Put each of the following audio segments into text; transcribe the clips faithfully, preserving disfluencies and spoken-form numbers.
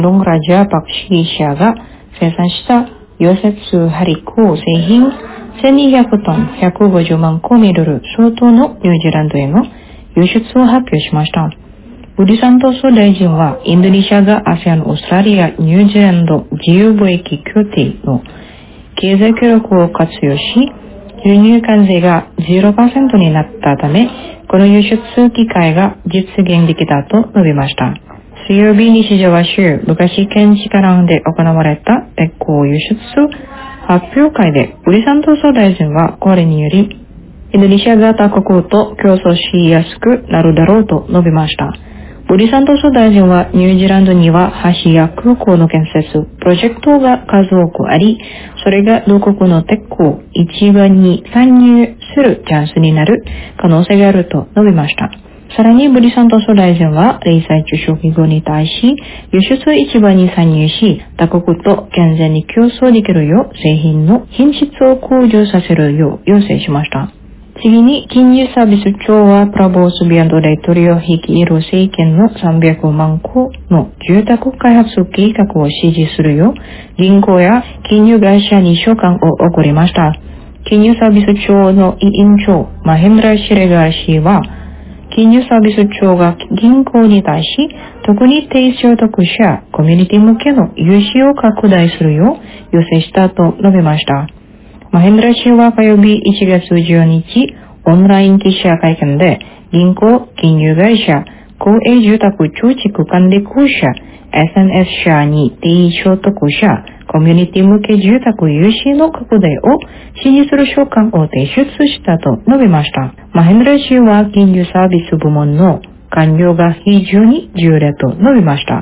ロンラジャパクシー社が生産した溶接針工製品せんにひゃくトンひゃくごじゅうまんこミリル相当のニュージーランドへの輸出を発表しました。ウディサントソ大臣はインドネシアが アセアン オーストラリア、ニュージーランド自由貿易協定の経済協力を活用し、輸入関税が ゼロパーセント になったため、この輸出機会が実現できたと述べました。水曜日、西ジャワ州ルカシ県シカランで行われた鉄鋼輸出発表会で、ウディサントソ大臣はこれにより、インドネシアが他国と競争しやすくなるだろうと述べました。ウディサントソ大臣はニュージーランドには橋や空港の建設、プロジェクトが数多くあり、それが同国の鉄鋼市場に参入するチャンスになる可能性があると述べました。さらに、ウディサントソ大臣は、零細中小企業に対し、輸出市場に参入し、他国と健全に競争できるよう、製品の品質を向上させるよう要請しました。次に、金融サービス庁は、プラボースビアンド大統領率いる政権のさんびゃくまんこの住宅開発計画を支持するよう、銀行や金融会社に書簡を送りました。金融サービス庁の委員長、マヘンドラ・シレガー氏は、金融サービス庁が銀行に対し、特に低所得者、コミュニティ向けの融資を拡大するよう要請したと述べました。マヘンドラ氏は火曜日いちがつじゅうにち、オンライン記者会見で、銀行、金融会社、公営住宅貯蓄管理公社、エスエヌエス 社に低所得者、コミュニティ向け住宅融資の拡大を支持する書簡を提出したと述べました。マヘンドラ氏は金融サービス部門の官僚が非常に重要だと述べました。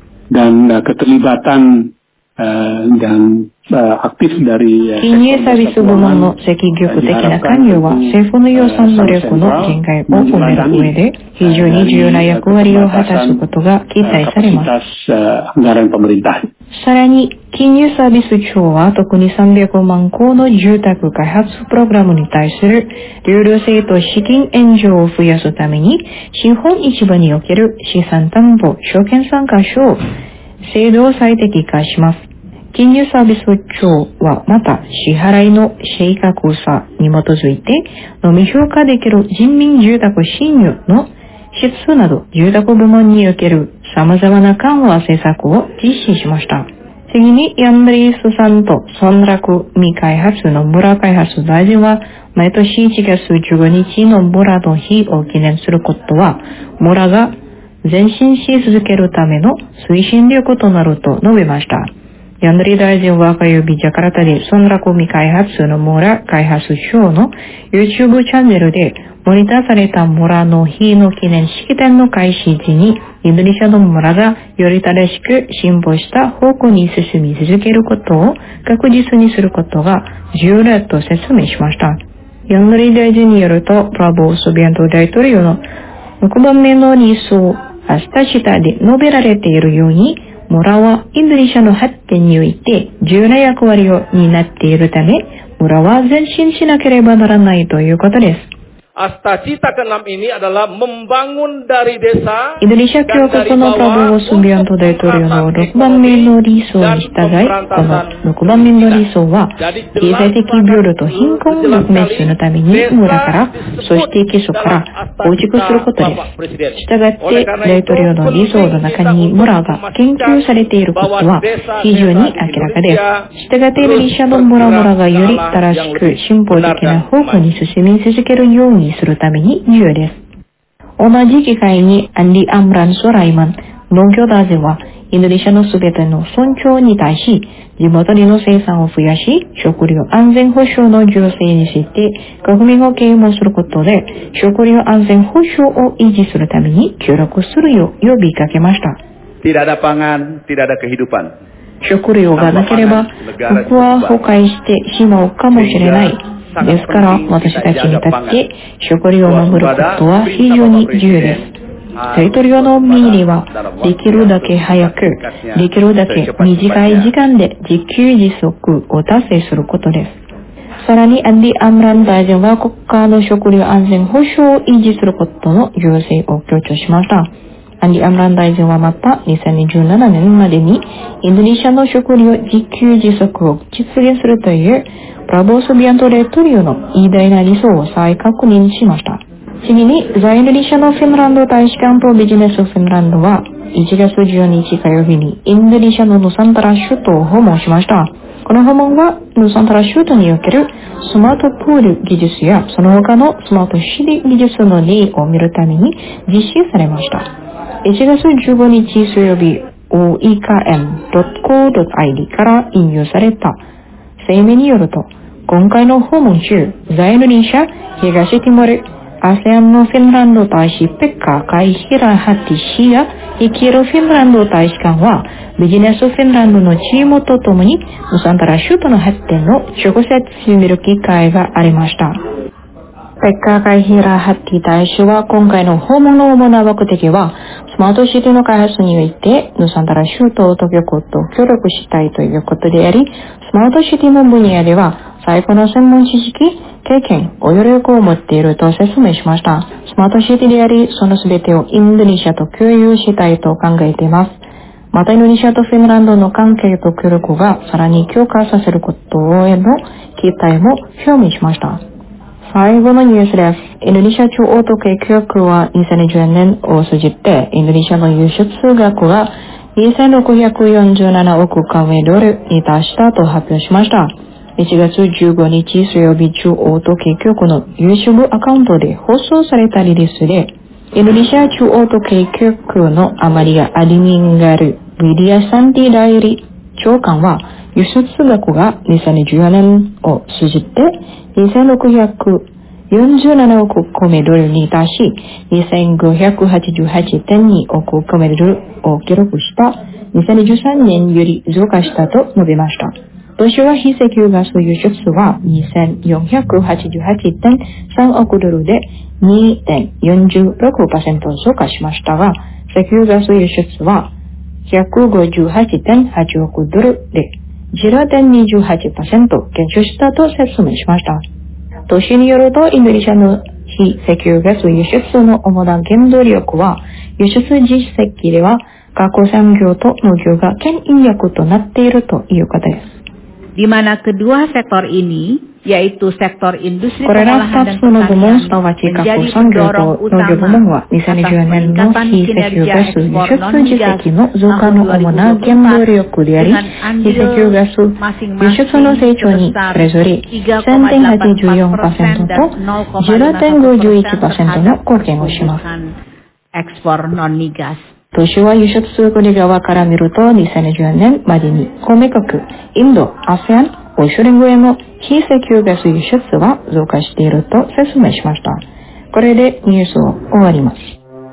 Dan uh, keterlibatan uh, dan uh, aktif dari 金融サービス部門の積極的な関与は政府の予算能力の限界を埋める上で非常に重要な役割を果たすことが期待されます。さらに、金融サービス庁は特にさんびゃくまんこの住宅開発プログラムに対する流動性と資金援助を増やすために、資本市場における資産担保証券参加証制度を最適化します。金融サービス庁はまた支払いの正確さに基づいてのみ評価できる人民住宅信用の質など住宅部門における様々な緩和政策を実施しました。次に、ヤンドリースさんと村落未開発の村開発大臣は、毎年いちがつじゅうごにちの村の日を記念することは、村が前進し続けるための推進力となると述べました。ヤンドリー大臣は火曜日ジャカルタで村落未開発の村開発省の YouTube チャンネルでモニターされた村の日の記念式典の開始時に、インドネシアの村がより正しく進歩した方向に進み続けることを確実にすることが重要だと説明しました。ヤンドリー大臣によると、プラボー・スビアント大統領のろくばんめの理想、明日下で述べられているように、村はインドネシアの発展において重要な役割を担っているため、村は前進しなければならないということです。 Asta Cita keenam ini adalah membangun dari desa インドネシア共和国のプラボー・スビアント大統領のろくばんめの理想に従い、このろくばんめの理想は、経済的平等と貧困を撲滅するために村から、そして基礎から構築することです。したがって、大統領の理想の中に村が研究されていることは非常に明らかです。したがって、インドネシアの村々がより正しく進歩的な方向に進み続けるようにするために重要です。同じ機会にアンディ・アムラン・ソライマン農業大臣はインドネシアのすべての村長に対し地元での生産を増やし食料安全保障の重要性について国民を啓蒙することで食料安全保障を維持するために協力するよう呼びかけました。 Tidak ada pangan, tidak ada kehidupan. 食料がなければ国は崩壊してしまうかもしれない。ですから私たちにとって食料を守ることは非常に重要です。大統領の命令はできるだけ早く、できるだけ短い時間で自給自足を達成することです。さらにアンディ・アムラン大臣は国家の食料安全保障を維持することの重要性を強調しました。 アンディ・アムラン大臣はまたにせんにじゅうななねんまでにインドネシアの食料自給自足を実現するというプラボーソビアントレトリオの偉大な理想を再確認しました。次に、在インドネシアのフィンランド大使館とビジネスフィンランドはいちがつじゅうににち火曜日にインドネシアのヌサンタラ首都を訪問しました。この訪問はヌサンタラ首都におけるスマートプール技術やその他のスマートシティ技術の例を見るために実施されました。いちがつじゅうごにち水曜日 オーイーケーエムドットコードットアイディー から引用された声明によると、今回の訪問中、在インドネシア、東ティモール、アセアンのフィンランド大使ペッカ・カイヒラハティ氏や率いるフィンランド大使館はビジネスフィンランドのチームとともにヌサンタラ首都の発展を直接見る機会がありました。ペッカ・カイヒラハティ大使は今回の訪問の主な目的はスマートシティの開発においてヌサンタラ首都当局と協力したいということであり、スマートシティの分野では最高の専門知識、経験、余力を持っていると説明しました。スマートシティであり、そのすべてをインドネシアと共有したいと考えています。またインドネシアとフィンランドの関係と協力がさらに強化させることへの期待も表明しました。最後のニュースです。インドネシア中央統計局はにせんにじゅうねんを通じてインドネシアの輸出額がにせんろっぴゃくよんじゅうななおくカメドルに達したと発表しました。いちがつじゅうごにち水曜日中央統計局の YouTube アカウントで放送されたリリースで、インドネシア中央統計局のアマリア・アディミンガル・ウィリア・サンティ代理長官は、輸出額がにせんにじゅうよねんを通じてにせんろっぴゃくよんじゅうななおくカメドルに達し、にせんごひゃくはちじゅうはちてんにおくカメドルを記録したにせんにじゅうさんねんより増加したと述べました。当初は非石油ガス輸出は にせんよんひゃくはちじゅうはちてんさんおくドルで にてんよんじゅうろくパーセント 増加しましたが、石油ガス輸出は ひゃくごじゅうはちてんはちおくドルで ゼロてんにじゅうはちパーセント 減少したと説明しました。当初によると、インドネシアの非石油ガス輸出の主な原動力は、輸出実績では加工産業と農業が牽引役となっているということです。 di mana kedua sektor ini, yaitu sektor industri これら pengolahan ふた dan つの部門、す pertanian, なわち加工 menjadi 産業 pendorong と農業部門 utama はにせんにじゅうよねんの atas 非石油 kinerja ガス輸 ekspor 出 non-migas 実績の増加の主な原動力であり、 dengan 非石油 andil ガス輸出の成長にそれぞれ せんてんはちじゅうよんパーセント と ゼロてんごじゅういちパーセント の貢献をします。 ekspor non-migas。 当初は輸出国側から見るとにせんにじゅうよねんまでに加盟国インド、アセアン、欧州連合への非石油ガス輸出は増加していると説明しました。これでニュースを終わります。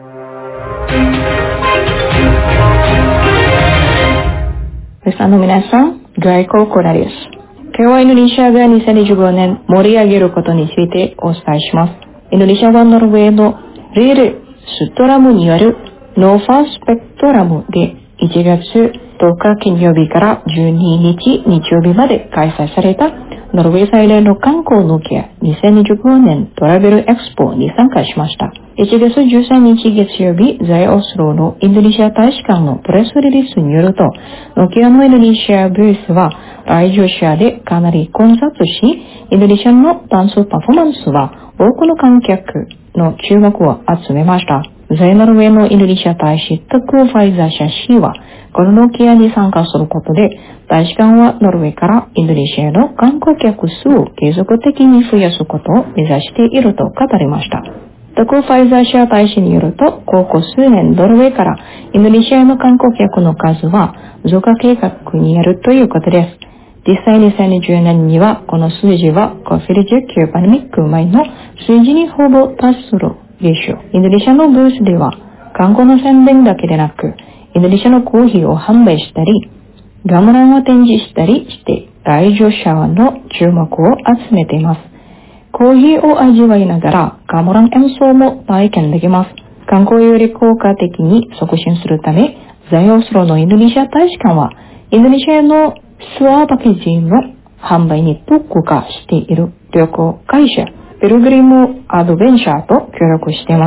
リスナーの皆さん、外交コーナーです。今日はインドネシアがにせんにじゅうごねん盛り上げることについてお伝えします。インドネシアはノルウェーのレールストラムによるノーファースペクトラムでいちがつとおか金曜日からじゅうににち日曜日まで開催されたノルウェー最大の観光農家にせんにじゅうごねんトラベルエクスポに参加しました。いちがつじゅうさんにち月曜日、在オスロのインドネシア大使館のプレスリリースによると、ノキアのインドネシアブースは来場者でかなり混雑し、インドネシアのダンスパフォーマンスは多くの観客の注目を集めました。在ノルウェーのインドネシア大使特ファイザー社氏は、このノキアに参加することで、大使館はノルウェーからインドネシアへの観光客数を継続的に増やすことを目指していると語りました。特ファイザー社大使によると、ここ数年ノルウェーからインドネシアへの観光客の数は増加計画にあるということです。実際にせんにじゅうねんにはこの数字は コビドじゅうきゅう パンデミック前の数字にほぼ達するでしょう。インドネシアのブースでは観光の宣伝だけでなく、インドネシアのコーヒーを販売したり、ガムランを展示したりして来場者の注目を集めています。コーヒーを味わいながらガムラン演奏も体験できます。観光より効果的に促進するため、在オスロのインドネシア大使館はインドネシアのツアーパッケージの販売に特化している旅行会社ペルグリムアドベンチャーと協力しています。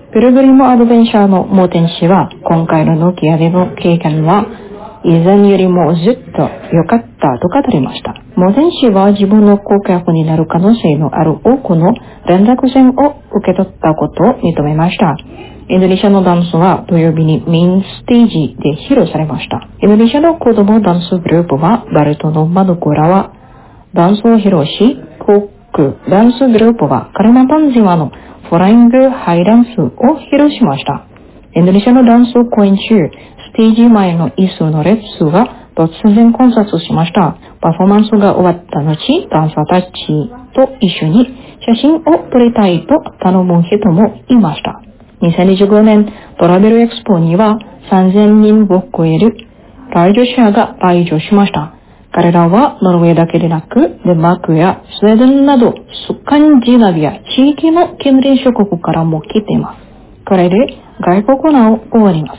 ピルグリムアドベンチャーの盲点氏は、今回のノキアでの経験は、以前よりもずっと良かったと語りました。盲点氏は自分の顧客になる可能性のある多くの連絡線を受け取ったことを認めました。インドネシアのダンスは土曜日にメインステージで披露されました。インドネシアの子供ダンスグループは、バルトのマドコラはダンスを披露し、コックダンスグループはカリマタンジワのフライングハイダンスを披露しました。インドネシアのダンス公演中、ステージ前の椅子の列が突然混雑しました。パフォーマンスが終わった後、ダンサーたちと一緒に写真を撮りたいと頼む人もいました。にせんにじゅうごねんトラベルエクスポにはさんぜんにんを超える来場者が来場しました。彼らはノルウェーだけでなく、デンマークやスウェーデンなど、スカンジナビア地域の近隣諸国からも来ています。これで外国ナを終わります。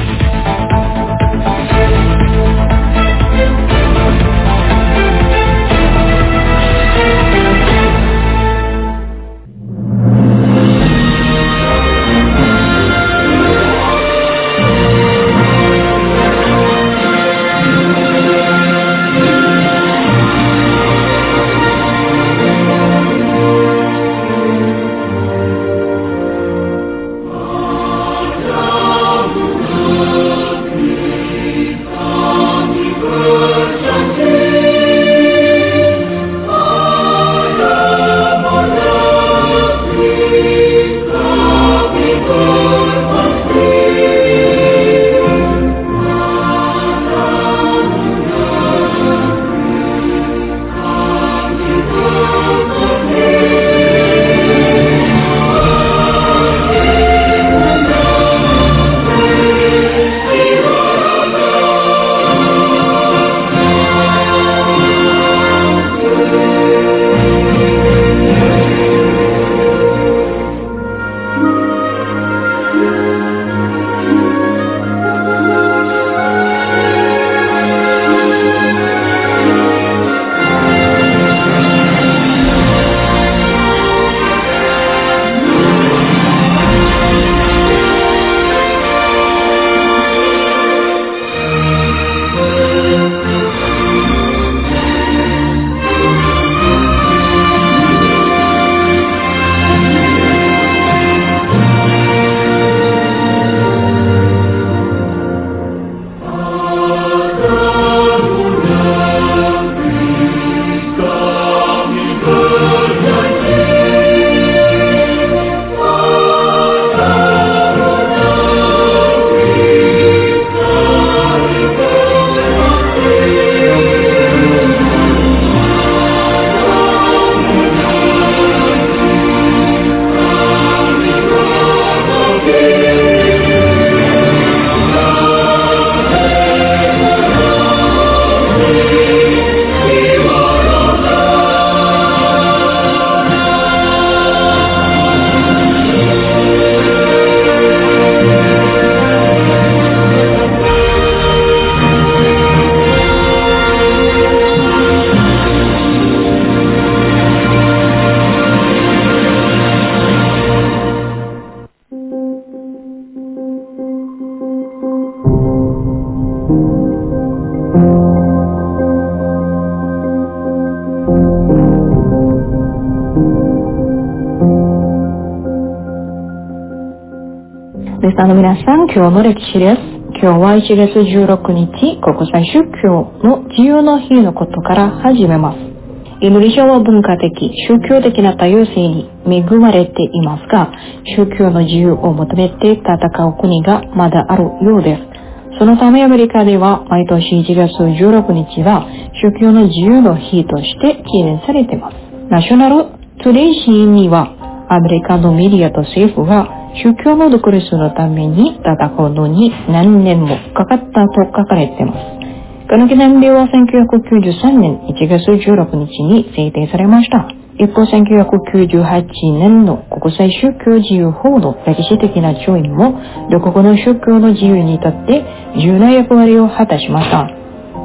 リスナーの皆さん、今日の歴史です。今日はいちがつじゅうろくにち、国際宗教の自由の日のことから始めます。インドネシアは文化的、宗教的な多様性に恵まれていますが、宗教の自由を求めて戦う国がまだあるようです。そのためアメリカでは毎年いちがつじゅうろくにちは宗教の自由の日として記念されています。ナショナルトゥデイ紙にはアメリカのメディアと政府が宗教の独立のために戦うのに何年もかかったと書かれています。この記念日はせんきゅうひゃくきゅうじゅうさんねんいちがつじゅうろくにちに制定されました。一方せんきゅうひゃくきゅうじゅうはちねんの国際宗教自由法の歴史的な調印も両国の宗教の自由にとって重要な役割を果たしました。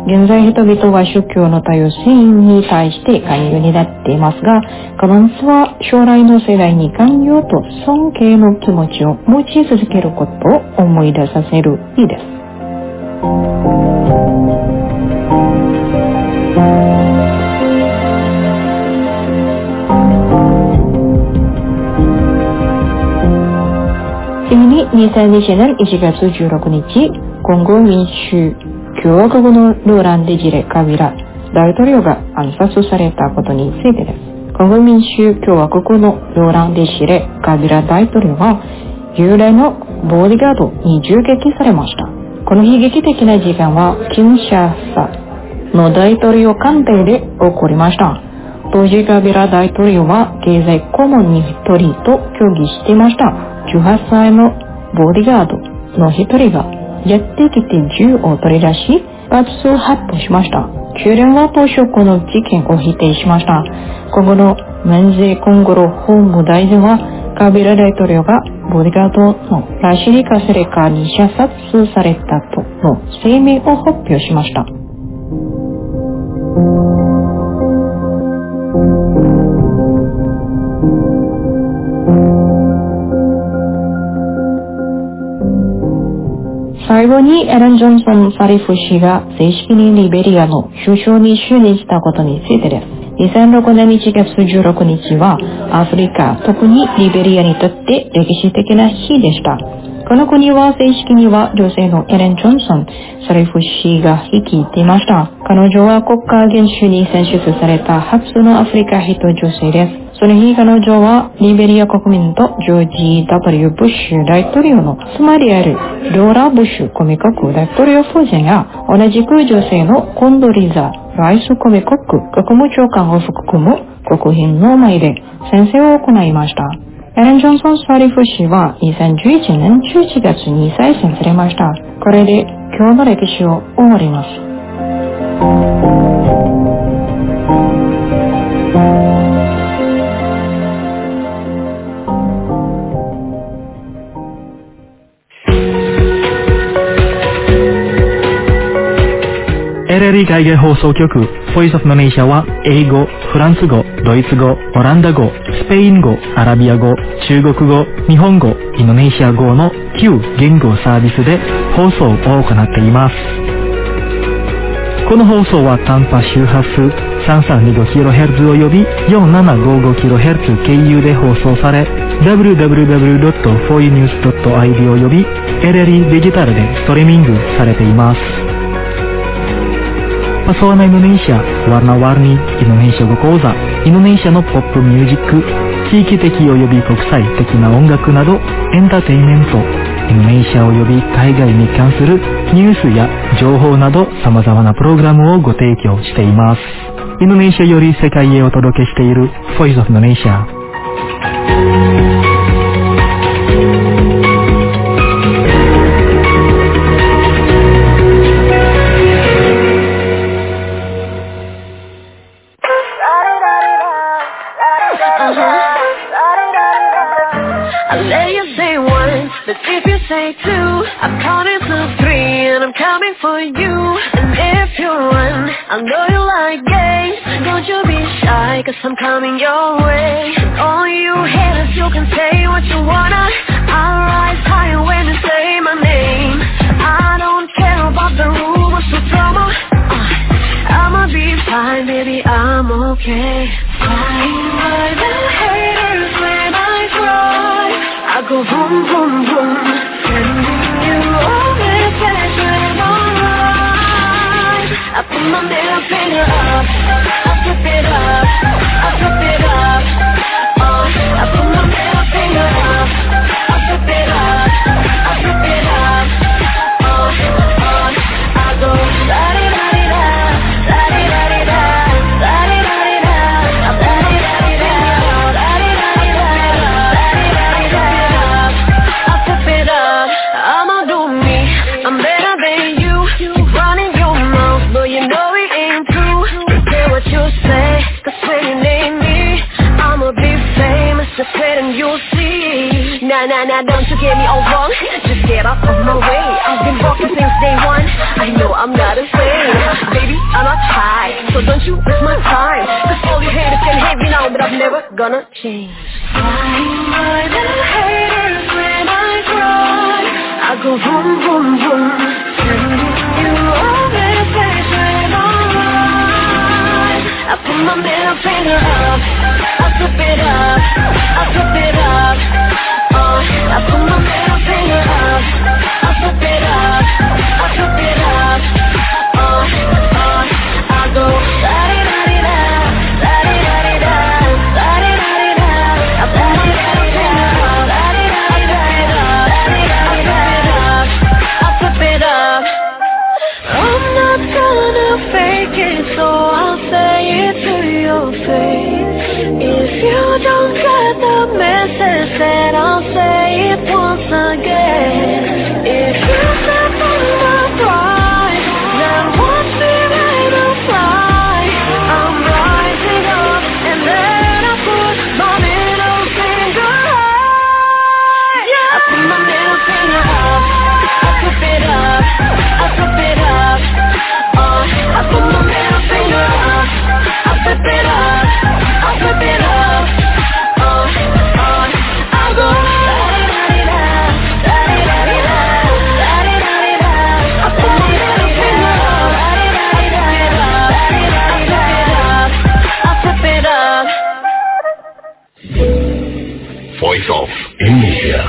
現在人々は宗教の多様性に対して寛容になっていますが、ガバナンスは将来の世代に寛容と尊敬の気持ちを持ち続けることを思い出させる日です。次ににせんにじゅうねんいちがつじゅうろくにち、コンゴ民主共和国のローランデジレ・カビラ大統領が暗殺されたことについてです。コンゴ民主共和国のローランデジレ・カビラ大統領は従来のボディガードに銃撃されました。この悲劇的な事件はキンシャサの大統領官邸で起こりました。当時カビラ大統領は経済顧問に一人と協議していました。じゅうはっさいのボディガードの一人がやってきて銃を取り出し、爆発発砲しました。中連は当初この事件を否定しました。今後のムン・ジェイコンゴロ法務大臣は、カビラ大統領がボディガードのラシリカセレカに射殺されたとの声明を発表しました。最後にエレン・ジョンソン・サリフ氏が正式にリベリアの首相に就任したことについてです。にせんろくねんいちがつじゅうろくにちはアフリカ、特にリベリアにとって歴史的な日でした。この国は正式には女性のエレン・ジョンソン・サリフ氏が率いていました。彼女は国家元首に選出された初のアフリカ人女性です。その日彼女はリベリア国民とジョージ ダブリュー ブッシュ大統領の妻であるローラ・ブッシュコミ国大統領夫人や同じく女性のコンドリザ・ライスコミ国国務長官を含む国賓の前で宣誓を行いました。エレン・ジョンソン・サリフ氏はにせんじゅういちねんじゅういちがつに再選されました。これで今日の歴史を終わります。 エルエルイ 海外放送局ボイスオブマネーシアは英語、フランス語、ドイツ語、オランダ語、スペイン語、アラビア語、中国語、日本語、インドネシア語のきゅう言語サービスで放送を行っています。この放送は短波周波数 さんさんにごキロヘルツ および よんななごごキロヘルツ 経由で放送され ダブリューダブリューダブリュードットフォーユーニュースドットアイディー および エルエルイ デジタルでストリーミングされています。Pesona Indonesia, warna-warni Indonesia語講座、インドネシアのポップミュージック、地域的および国際的な音楽などエンターテインメント、インドネシアおよび海外に関するニュースや情報など様々なプログラムをご提供しています。インドネシアより世界へお届けしている Voice of Indonesia。 I'm counting to three and I'm coming for you. And if you run, I know you like games. Don't you be shy, cause I'm coming your way. All you haters, you can say what you wanna. I'll rise higher when you say my name. I don't care about the rumors or drama. uh, I'ma be fine, baby, I'm okay. Flying by the haters when I drive, I go boom, boom, boom. Sending you all this passion alright. I put my middle finger up, I flip it up, I flip it up. uh, I put my middle finger up, I flip it up, I flip it up. uh, uh, I go la-di-da-di-da, la-di-da-di-da, la-di-da-di-da, la-di-da-di-da, la-di-da-di-da, la-di-da-di-da. I flip it up, I'ma do me, I'm better than you. Keep running your mouth, but you know it ain't true. Say what you say, cause when you name me, I'ma be famous, just wait and you'll see. Nah, nah, nah, don't you get me all wrong, just get off of my way. I've been walking since day one, I know I'm not afraid. So don't you waste my time, cause all you haters can hate me now, but I'm never gonna change. Flying by the haters when I cry, I go boom, boom, boom, sending you a message when I'm right. I put my middle finger up, I flip it up, I flip it up. Uh, I put my middle finger up, I flip it up, I flip it up. Uh, uh, I go la-di-da-di-da, la-di-da-di-da, la-di-da-di-da. I put my middle finger up, la-di-da-di-da, la-di-da-di-da. I flip it up. I'm not gonna fake it, so I'll say it to your face. If you don't get the message, then I'll say it once again. If you step on my pride, then watch me ride or fly. I'm rising up, and then I put my middle finger high. Yeah. I put my middle finger up, I flip it up, I flip it up. Uh, I put my middle finger up, I flip it up, I flip it up. Uh, uh, I go la-di-da-di-da, la-di-da-di-da, la-di-da-di-da. I put my middle finger up, la-di-da-di-da, la-di-da-di-da. I flip it up. Voice of Indonesia.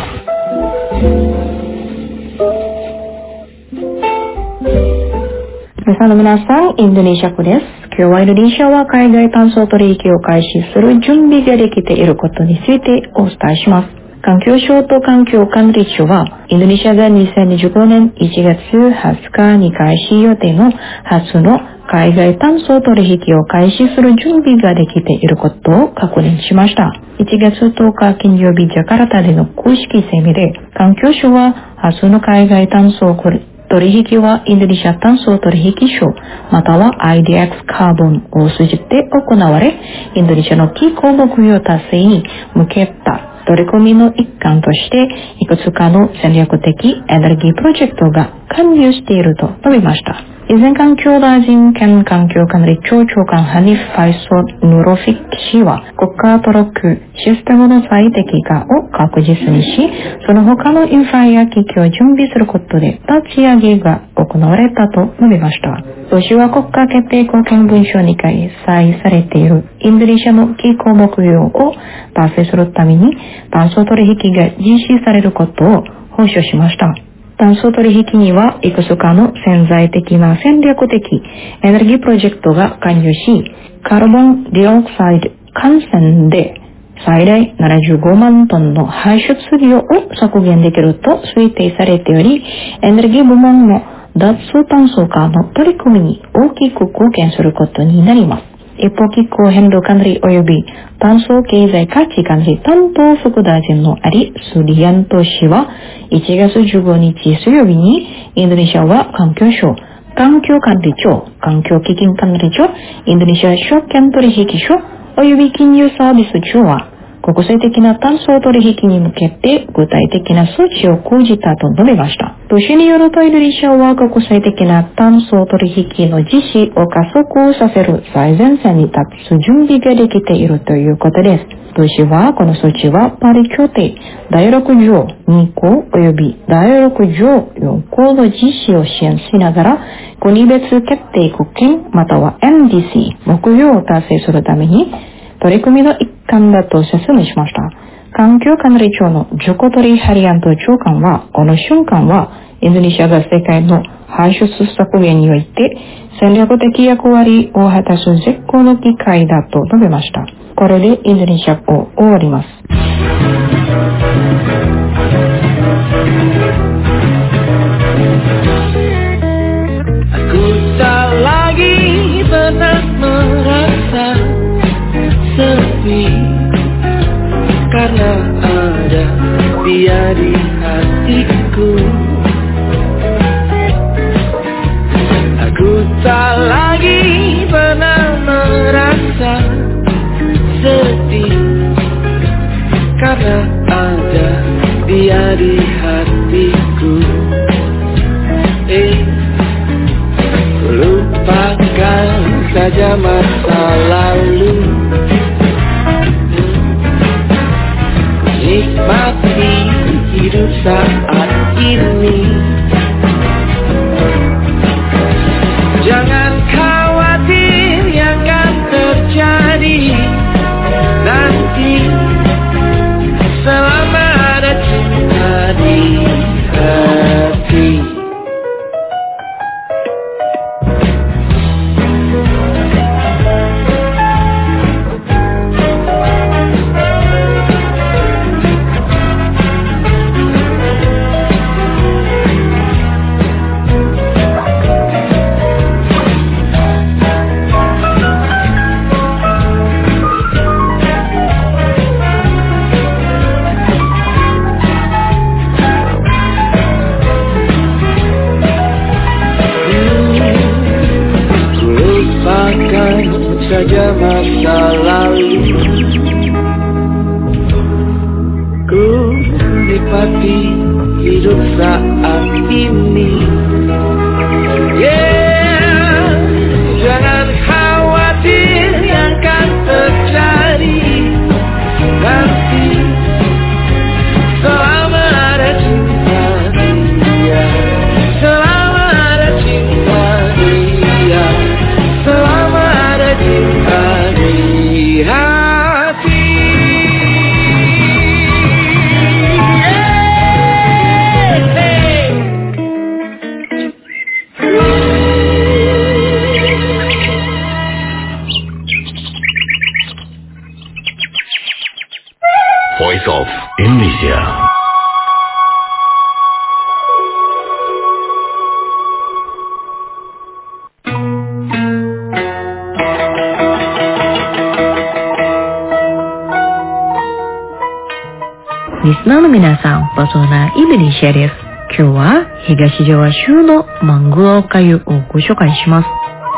皆さんの皆さん、インドネシア語です。今日はインドネシアは海外炭素取引を開始する準備ができていることについてお伝えします。環境省と環境管理庁は、インドネシアがにせんにじゅうごねんいちがつはつかに開始予定の初の海外炭素取引を開始する準備ができていることを確認しました。いちがつとおか金曜日、ジャカルタでの公式声明で、環境省は初の海外炭素取引はインドネシア炭素取引所または アイディーエックス カーボンを通じて行われ、インドネシアの気候目標達成に向けた取り組みの一環としていくつかの戦略的エネルギープロジェクトが完了していると述べました。以前環境大臣兼環境管理庁長官ハニフ・ファイソ・ヌロフィック氏は国家トラックシステムの最適化を確実にし、その他のインフラや機器を準備することで立ち上げが行われたと述べました。同氏は国家決定貢献文書に記載されているインドネシアの気候目標を達成するために炭素取引が実施されることを保証しました。炭素取引にはいくつかの潜在的な戦略的エネルギープロジェクトが関与し、カーボンディオクサイド換算で最大ななじゅうごまんトンの排出量を削減できると推定されており、エネルギー部門の脱炭素化の取り組みに大きく貢献することになります。一方、気候変動管理及び炭素経済価値管理担当副大臣のアリ・スリアント氏はいちがつじゅうごにち水曜日にインドネシアは環境省、環境管理庁、環境基金管理庁、インドネシア証券取引所及び金融サービス庁は国際的な炭素取引に向けて具体的な措置を講じたと述べました。都市によるとインドネシアは国際的な炭素取引の実施を加速させる最前線に立つ準備ができているということです。都市はこの措置はパリ協定だいろく条に項及びだいろく条よん項の実施を支援しながら国別決定国権または エヌディーシー 目標を達成するために取り組みの一環だと説明しました。環境管理庁のジョコトリ・ハリアント長官は、この瞬間はインドネシアが世界の排出削減において戦略的役割を果たす絶好の機会だと述べました。これでインドネシアを終わります。 Aku tak lagi pernah merasa sepi karena ada dia di hatiku. Aku tak lagi pernah merasa sedih karena ada saja masa lalu. Nikmati hidup saat ini. Jangan khawatir yang akan terjadi nanti, selama ada cinta di hati. Saja masa lalu, ku nikmati hidup saat ini. Yeah, jangan khawatir yang akan terjadi nanti, selama ada cinta dia, selama ada cinta dia, selama ada cinta di hati. Voice of Indonesia. Listenerの皆さん、パーソナーインドネシアです。今日は東ジャワ州のマングロー粥をご紹介します。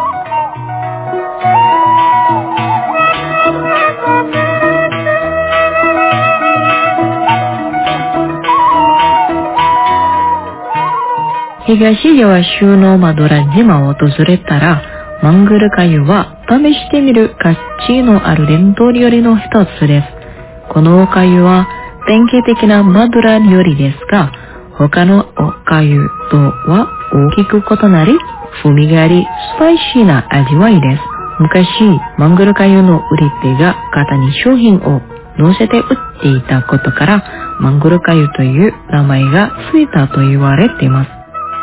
東ジャワ州のマドラ島を訪れたら、マングル粥は試してみる価値のある伝統料理の一つです。このお粥は典型的なマドラ料理ですが、他のお粥とは大きく異なり、風味があり、スパイシーな味わいです。昔、マングル粥の売り手が型に商品を乗せて売っていたことから、マングル粥という名前がついたと言われています。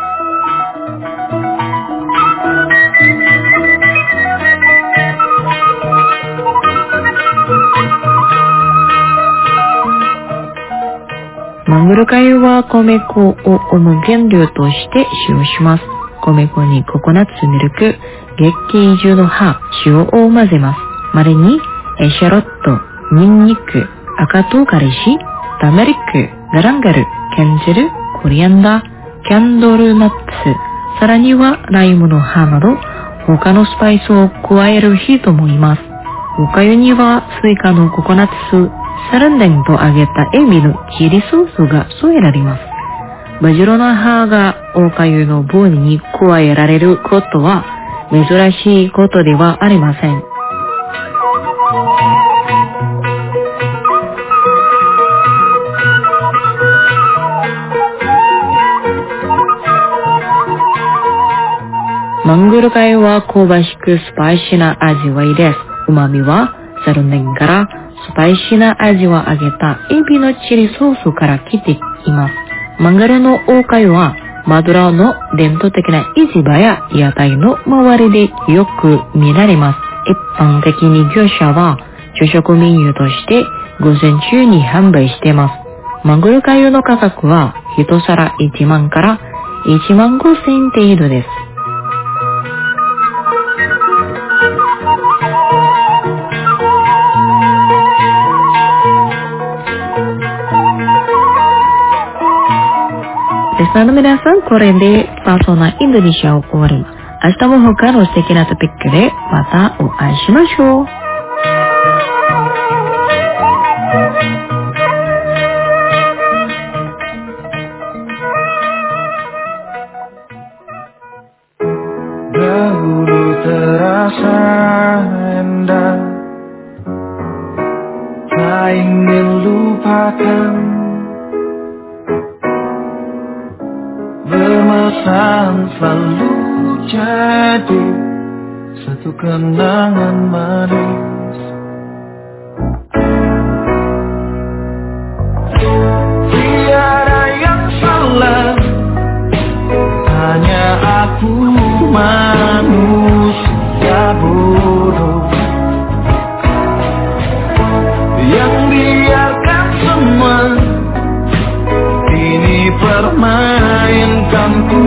マングル粥は米粉を主原料として使用します。米粉にココナッツミルク、月桂樹の葉、塩を混ぜます。まれにエシャロット、ニンニク、赤唐辛子、ターメリック、ガランガル、ケンジル、コリアンダー、キャンドルナッツ、さらにはライムの葉など他のスパイスを加える人もいます。お粥にはスイカのココナッツ、サルンデンと揚げたエビのチリソースが添えられます。バジルの葉がお粥の棒に加えられることは珍しいことではありません。マングル粥は香ばしくスパイシーな味わいです。旨味はサルンデンからスパイシーな味を揚げたエビのチリソースから来ています。マングルのお粥はマドラーの伝統的な市場や屋台の周りでよく見られます。一般的に業者は朝食メニューとして午前中に販売しています。マングル粥の価格は一皿いちまんからいちまんごせん程度です。リスナーの皆さん、これでパーソナインドネシアを終わります。明日も他の素敵なトピックでまたお会いしましょう。 Dahulu terasa indah, tak ingin lupakan. Bermesraan selalu jadi satu kenangan manis. Tiada yang salah, hanya aku manusia bodoh yang biarkan semua ini permainkanku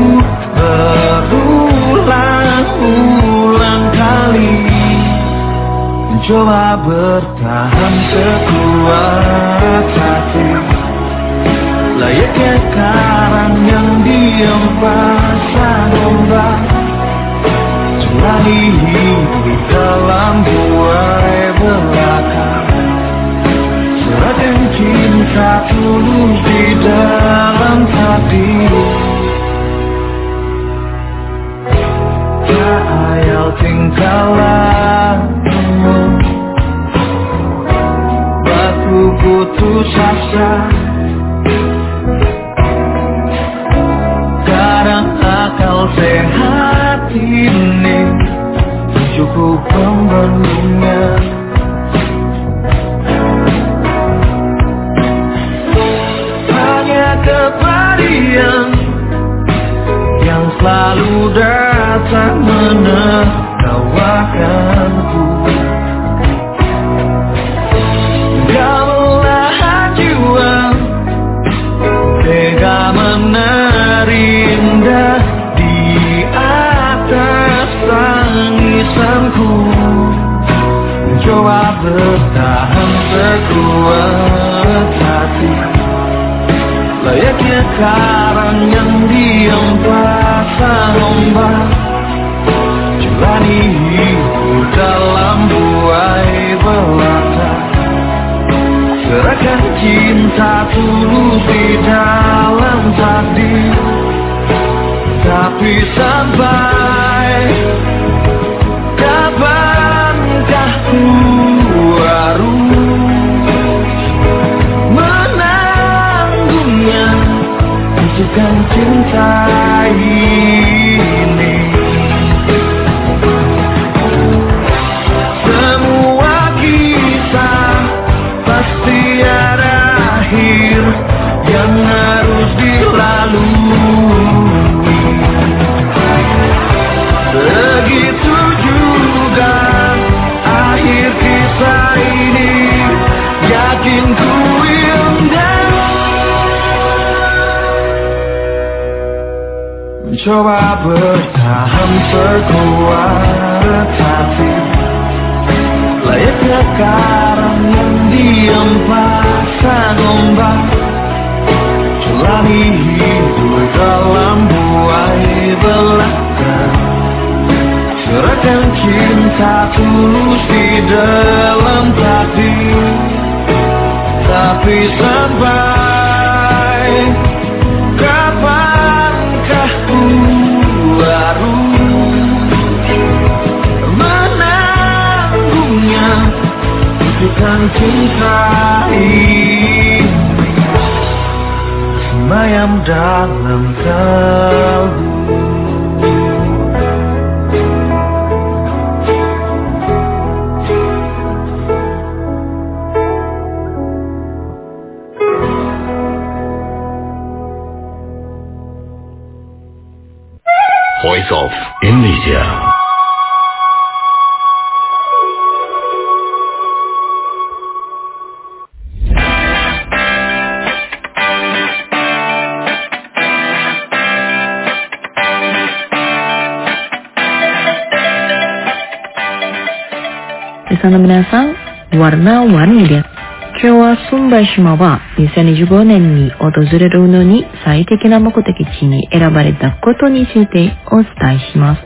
berulang-ulang kali, mencoba bertahan sekuat hati, layaknya karang yang diam pasang ombak, jalani hidup dalam buai belaka, serahkan cinta tulus di dalam takdir. Tak ayal tingkah lakumu, batu putus asa. Kadang akal sehat ini cukup pembandingnya. Hanya kepadian yang selalu datang menertawakanku. Belahan jiwa tega menerindah di atas tangisanku, mencoba bertahan sekuat hati, layaknya karang yang diam pasang ombak, jalani hidup dalam buai belaka, serahkan cinta tulus di dalam takdir. Tapi sampai kapankah ku harus menanggungnya, untukkan cinta ini. Semua kisah pasti ada akhir yang harus dilalui. Begitu juga akhir kisah ini, yakin ku indah. Mencoba bertahan sekuat hati, layaknya karang yang diam pasang ombak, jalani hidup dalam buai belaka, serahkan cinta tulus di dalam takdir. Tapi sampai kapankah ku harus menanggungnya, untukkan cinta ini semayam dalam kalbu. Voice of Indonesia. Listener minasan, warna-warniです。今日はスンバイ島はにせんにじゅうごねんに訪れるのに最適な目的地に選ばれたことについてお伝えします。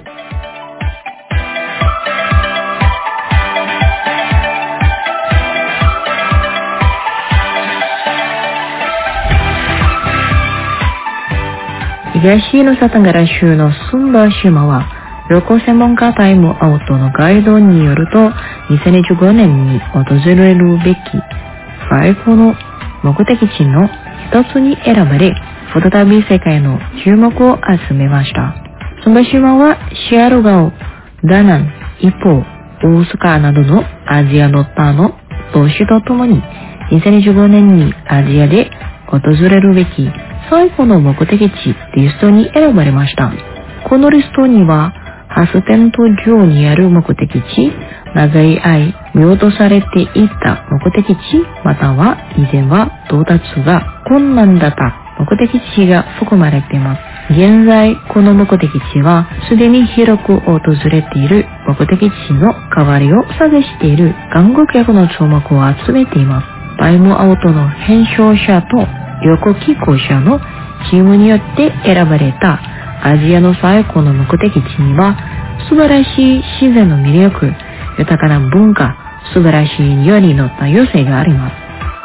東ヌサタンガラ州のスンバイ島は旅行専門家タイムアウトのガイドによると、にせんにじゅうごねんに訪れるべき最高の目的地の一つに選ばれ、再び世界の注目を集めました。その島はシアルガオ、ダナン、一方、大阪などのアジアの他の都市とともに、にせんにじゅうごねんにアジアで訪れるべき最高の目的地リストに選ばれました。このリストには、発展途上にある目的地、長い間見落とされていた目的地、または以前は到達が困難だった目的地が含まれています。現在、この目的地はすでに広く訪れている目的地の代わりを探している観光客の注目を集めています。タイムアウトの編集者と旅行機構者のチームによって選ばれたアジアの最高の目的地には素晴らしい自然の魅力、豊かな文化、素晴らしい料理の多様性があります。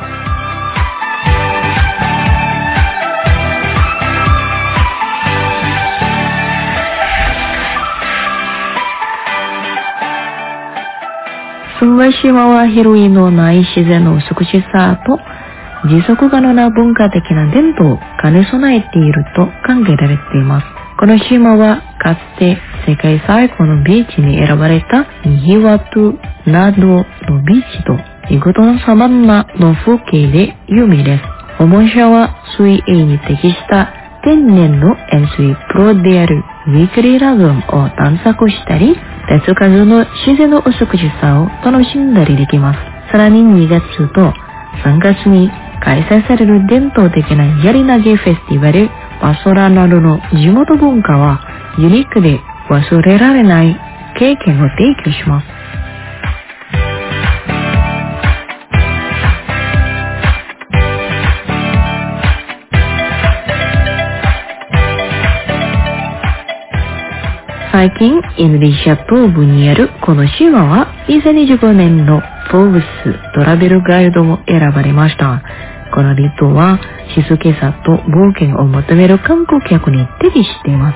住む島は広いのない自然の美しさと持続可能な文化的な伝統を兼ね備えていると考えられています。この島はかつて世界最高のビーチに選ばれたニヒワトゥなどのビーチと見事なサバンナの風景で有名です。訪問者は水泳に適した天然の塩水プロであるウィークリーラグーンを探索したり、手つかずの自然の美しさを楽しんだりできます。さらににがつとさんがつに開催される伝統的なやり投げフェスティバルパソラなどの地元文化はユニークで忘れられない経験を提供します。最近、インドネシア東部にあるこの島はにせんにじゅうごねんのフォーブストラベルガイドも選ばれました。この離島は静けさと冒険を求める観光客に適しています。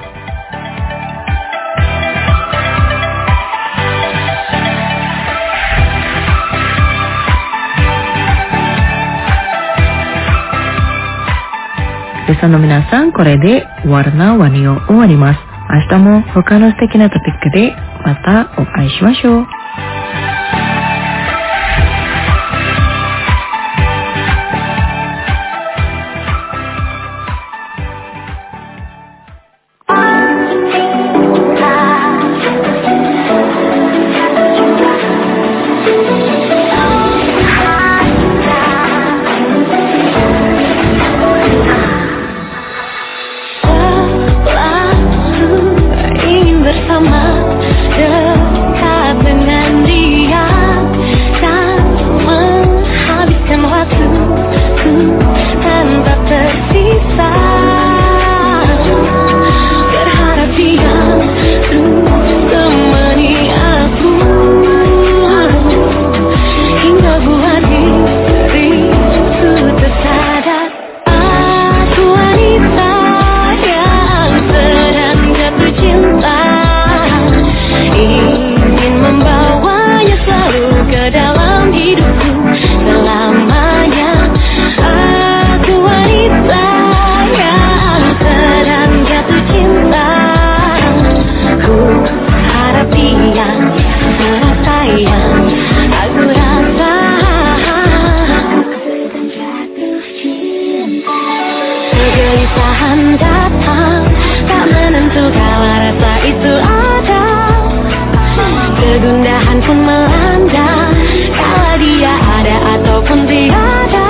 リスナーの皆さん、これでワルナワニを終わります。明日も他の素敵なトピックでまたお会いしましょう。Kegundahan pun melanda kala dia ada ataupun tiada.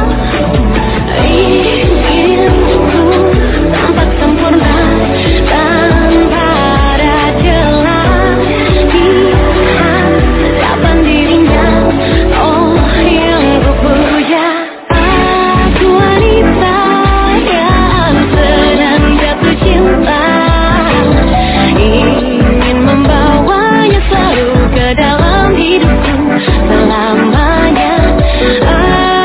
Inginku tampak sempurna tanpa ada celah di hadapan dirinya. Oh yang ku puja, aku wanita yang sedang jatuh cinta. Ingin membawanya selalu ke dalam hidupku selamanya.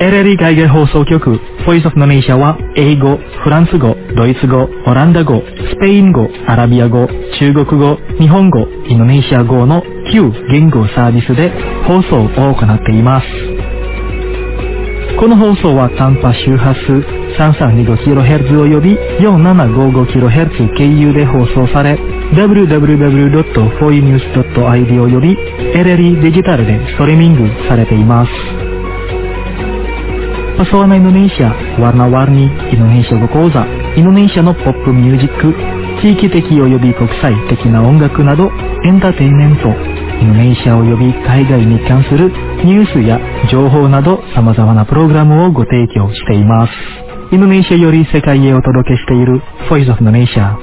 エルエルイ 海外放送局 Voice of Indonesia は英語、フランス語、ドイツ語、オランダ語、スペイン語、アラビア語、中国語、日本語、インドネシア語のきゅう言語サービスで放送を行っています。この放送は短波周波数 さんびゃくさんじゅうごキロヘルツ および よんせんななひゃくごじゅうごキロヘルツ 経由で放送され ダブリューダブリューダブリュードットフォーイニュースドットアイディー および エルエルイ デジタルでストリーミングされています。Pesona Indonesia, warna-warni Indonesia語講座、インドネシアのポップミュージック、地域的及び国際的な音楽などエンターテインメント、インドネシア及び海外に関するニュースや情報など様々なプログラムをご提供しています。インドネシアより世界へお届けしている Voice of Indonesia。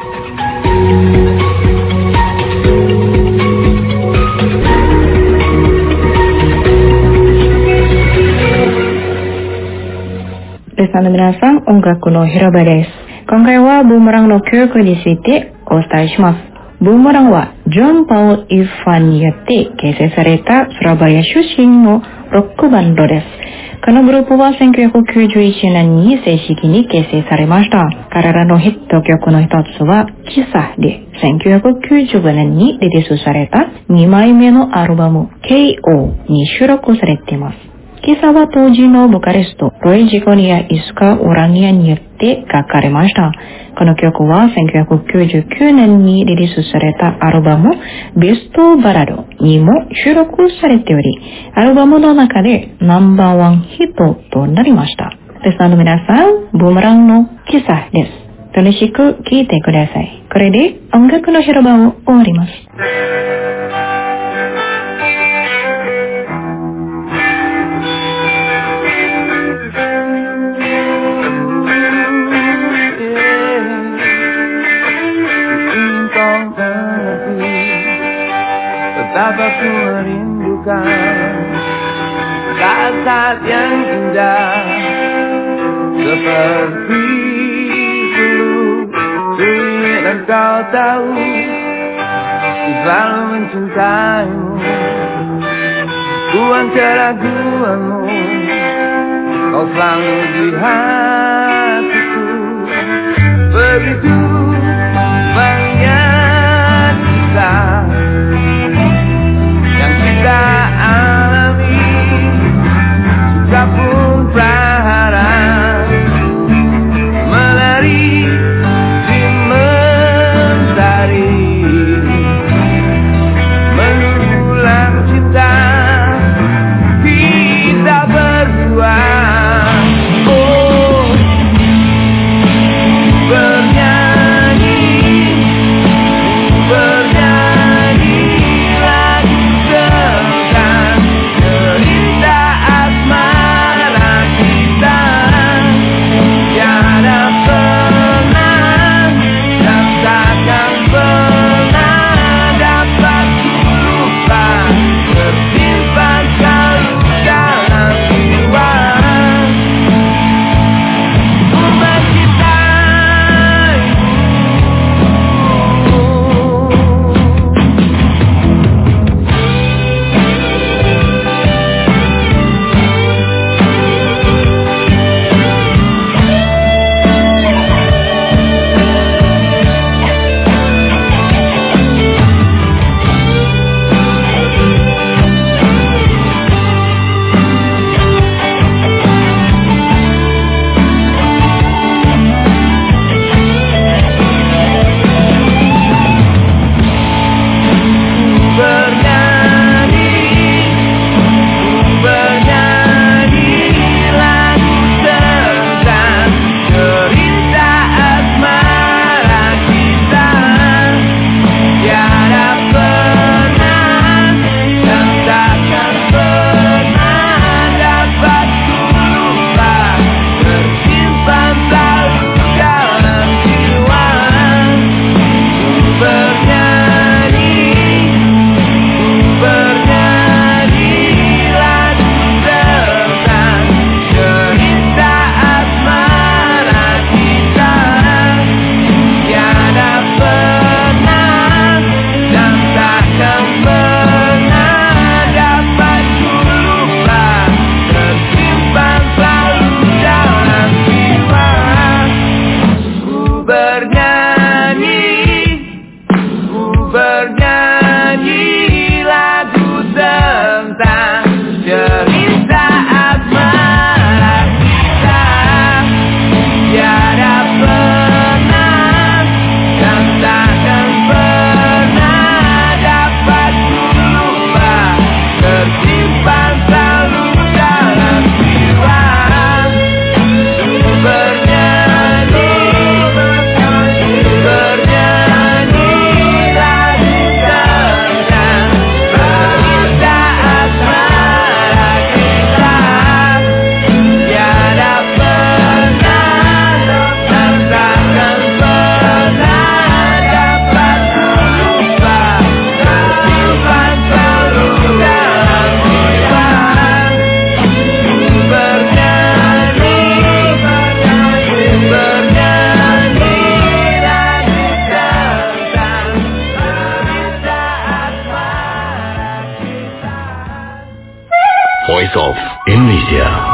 リスナーの皆さん、音楽の広場です。今回はブーメランの教育についてお伝えします。ブーメランはジョン・パウル・イファンによって結成されたスラバリア出身のロックバンドです。このグループはせんきゅうひゃくきゅうじゅういちねんに正式に結成されました。彼らのヒット曲の一つはキサでせんきゅうひゃくきゅうじゅうごねんにリリースされたにまいめのアルバム ケーオー に収録されています。キサは当時のボーカリストロイ・ジゴニア・イスカ・オラニアによって書かれました。この曲はせんきゅうひゃくきゅうじゅうきゅうねんにリリースされたアルバムベストバラドにも収録されており、アルバムの中でナンバーワンヒットとなりました。リスナーの皆さん、ブーメランのキサです。楽しく聴いてください。これで音楽の広場を終わります。 Betapa ku merindukan saat-saat yang indah seperti dulu. Ingin engkau tahu ku selalu mencintaimu, ku keraguanmu, kau selalu di hatiku. Begitu banyak kisah kita alami, suka pun berharap melari di mentari, mengulang cinta kita berdua. Oh, bernyanyi Voice of Indonesia.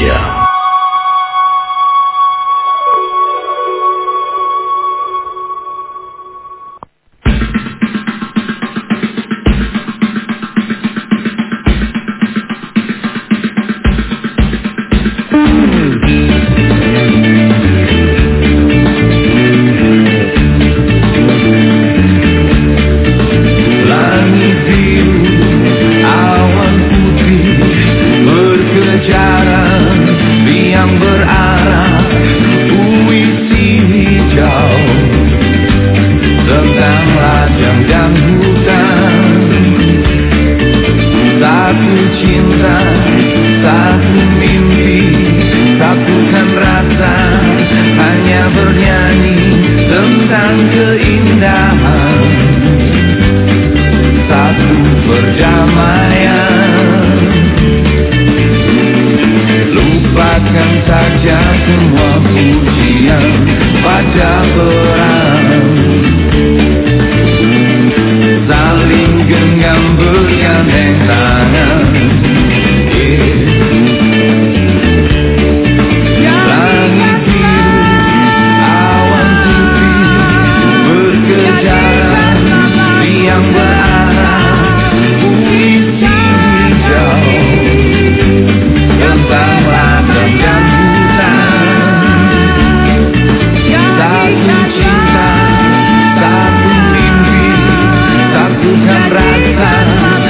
Indonesia. Satukan rasa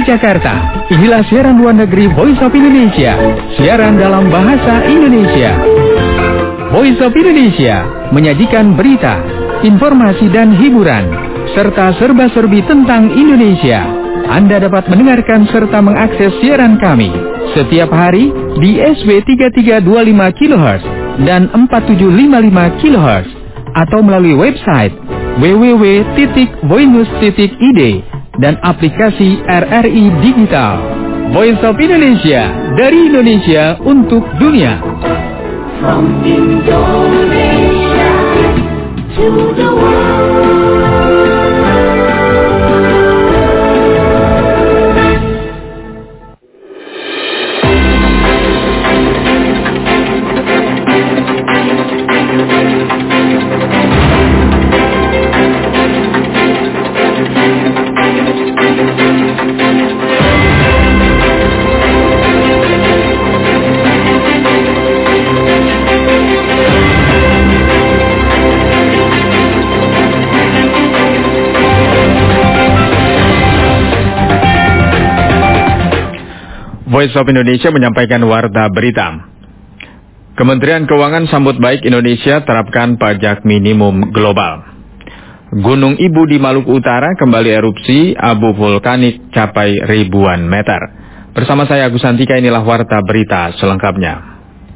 Jakarta. Inilah siaran luar negeri Voice of Indonesia, siaran dalam bahasa Indonesia. Voice of Indonesia menyajikan berita, informasi dan hiburan, serta serba-serbi tentang Indonesia. Anda dapat mendengarkan serta mengakses siaran kami setiap hari di S W tiga tiga dua lima kilohertz dan empat tujuh lima lima kilohertz atau melalui website w w w titik voinews titik i d dan aplikasi R R I Digital. Voice of Indonesia, dari Indonesia untuk dunia. From Indonesia to the world. Voice of Indonesia menyampaikan warta berita. Kementerian Keuangan sambut baik Indonesia terapkan pajak minimum global. Gunung Ibu di Maluku Utara kembali erupsi, abu vulkanik capai ribuan meter. Bersama saya Agus Santika, inilah warta berita selengkapnya.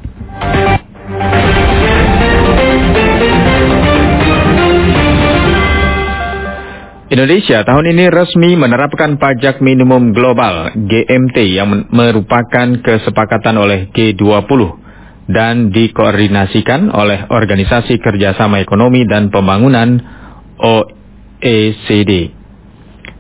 Indonesia tahun ini resmi menerapkan pajak minimum global G M T yang merupakan kesepakatan oleh G dua puluh dan dikoordinasikan oleh Organisasi Kerjasama Ekonomi dan Pembangunan O E C D.